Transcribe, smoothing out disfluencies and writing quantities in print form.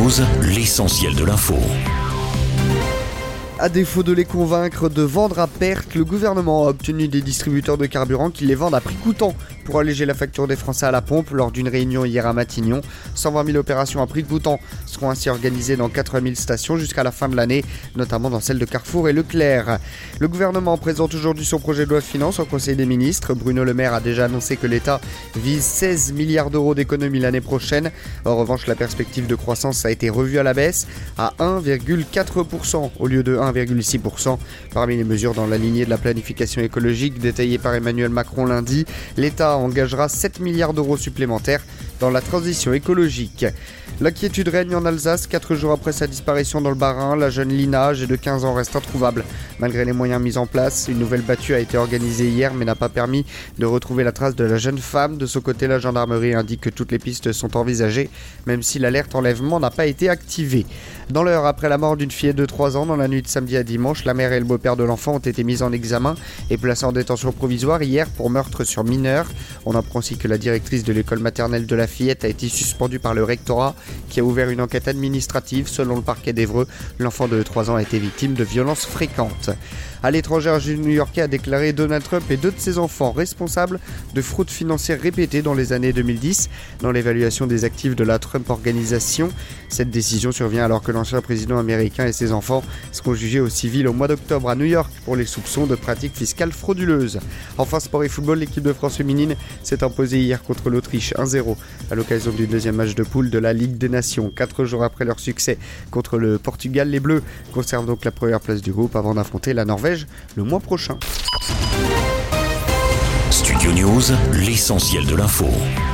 News, l'essentiel de l'info. À défaut de les convaincre de vendre à perte, le gouvernement a obtenu des distributeurs de carburant qui les vendent à prix coûtant pour alléger la facture des Français à la pompe lors d'une réunion hier à Matignon. 120 000 opérations à prix coûtant seront ainsi organisées dans 80 000 stations jusqu'à la fin de l'année, notamment dans celles de Carrefour et Leclerc. Le gouvernement présente aujourd'hui son projet de loi de finances au Conseil des ministres. Bruno Le Maire a déjà annoncé que l'État vise 16 milliards d'euros d'économies l'année prochaine. En revanche, la perspective de croissance a été revue à la baisse à 1,4% au lieu de 1,6%. Parmi les mesures dans la lignée de la planification écologique détaillée par Emmanuel Macron lundi, l'État engagera 7 milliards d'euros supplémentaires dans la transition écologique. L'inquiétude règne en Alsace. 4 jours après sa disparition dans le Bas-Rhin, la jeune Lina, âgée de 15 ans, reste introuvable. Malgré les moyens mis en place, une nouvelle battue a été organisée hier mais n'a pas permis de retrouver la trace de la jeune femme. De son côté, la gendarmerie indique que toutes les pistes sont envisagées, même si l'alerte enlèvement n'a pas été activée. Dans l'heure après la mort d'une fillette de 3 ans, dans la nuit de samedi à dimanche, la mère et le beau-père de l'enfant ont été mis en examen et placés en détention provisoire hier pour meurtre sur mineur. On apprend aussi que la directrice de l'école maternelle de la fillette a été suspendue par le rectorat qui a ouvert une enquête administrative. Selon le parquet d'Évreux, l'enfant de 3 ans a été victime de violences fréquentes. À l'étranger, un juge new-yorkais a déclaré Donald Trump et 2 de ses enfants responsables de fraude financière répétée dans les années 2010 dans l'évaluation des actifs de la Trump Organisation. Cette décision survient alors que l'ancien président américain et ses enfants seront jugés au civil au mois d'octobre à New York pour les soupçons de pratiques fiscales frauduleuses. Enfin, sport et football, l'équipe de France féminine s'est imposée hier contre l'Autriche 1-0 à l'occasion du deuxième match de poule de la Ligue des Nations. 4 jours après leur succès contre le Portugal, les Bleus conservent donc la première place du groupe avant d'affronter la Norvège le mois prochain. Studio News, l'essentiel de l'info.